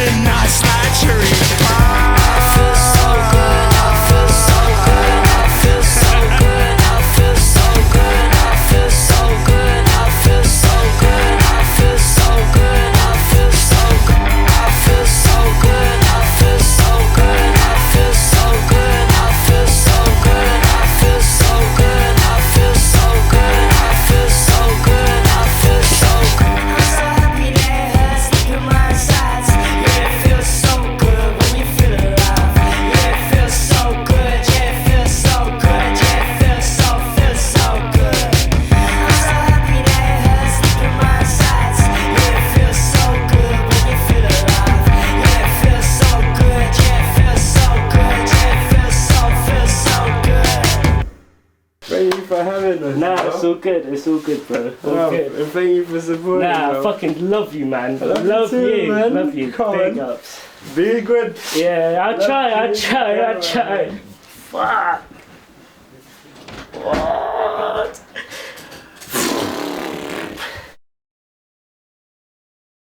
nice like cherry pie. I feel so good, I feel so good, I feel so good, I feel so good, I feel so good, I feel so good, I feel so good, I feel so good, I feel so good, I feel so good, I feel so good, I feel so good, I feel so good, I feel so good, I feel so good, I feel so good. I'm so happy that it hurts deep in my insides. Yeah, it feels so good when you feel alive. Yeah, it feels so good. Yeah, it feels so good. Yeah, it feels so good. I'm so happy that it hurts deep in my insides. Yeah, it feels so good when you feel alive. Yeah, it feels so good. Yeah, it feels so good. Yeah, it feels so good. Thank you for having us. Nah, bro. it's all good. It's all good, bro. All Wow, good. and thank you for supporting. Nah, I bro. fucking love you, man. Love you too, you. man. Love you. Come Big on. ups. Be good. Yeah, I Love try. you. Fuck.